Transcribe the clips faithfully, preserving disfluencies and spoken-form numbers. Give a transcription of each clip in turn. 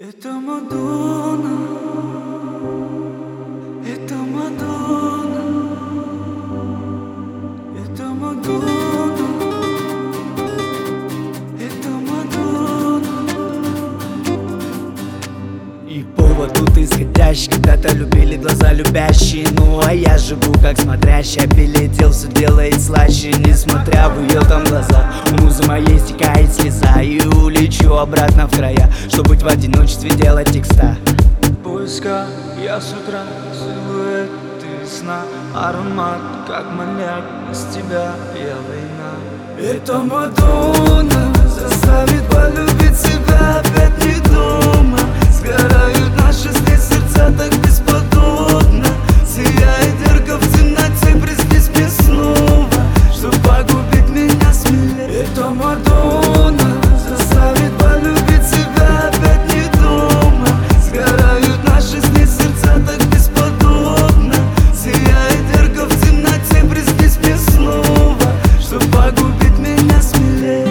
Это Мадонна, это Мадонна, это Мадонна, это Мадонна. И повод тут исходящий, когда-то любили глаза любящие. Ну а я живу как смотрящий, обелетел, все делает слаще. Несмотря в ее там глаза, у музы моей стекает слеза. И улечу обратно в края, чтоб быть в одиночестве, делать текста. Поиска, я с утра, силуэт, ты сна. Аромат, как маньяк, без тебя я война. Это Мадонна заставит полюбить себя опять не дома. Сгорают наши здесь сердца так бесподобно. Сияет ярко в темноте, приснись мне снова, чтоб погубить меня смелее. Это Мадонна заставит полюбить себя опять не дома. Сгорают наши здесь сердца так бесподобно. Сияет ярко в темноте, приснись мне снова, чтоб погубить меня смелее.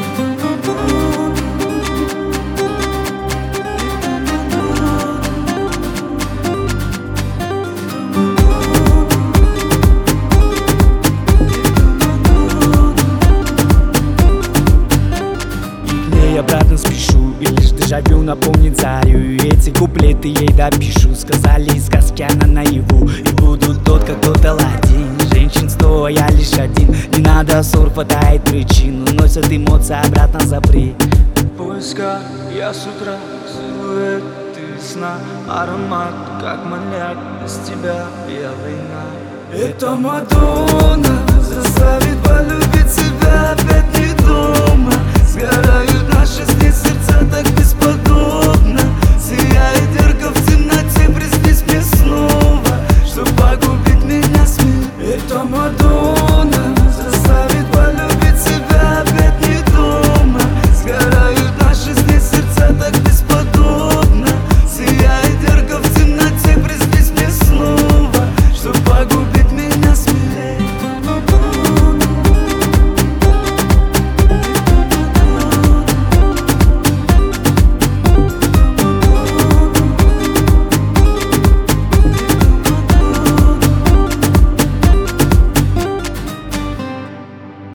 Обратно спешу, и лишь дежавю напомнит зарю. И эти куплеты ей допишу. Сказали из сказки она наяву, и буду тот, как тот Аладдин. Женщин сто, а я лишь один. Не надо ссор, хватает причин. Уносят эмоции обратно запри. Поиска, я с утра, силуэт, ты сна. Аромат, как маньяк, без тебя я война. Это Мадонна заставит полюбить себя опять не дома. Сгорают наши здесь сердца так бесподобно.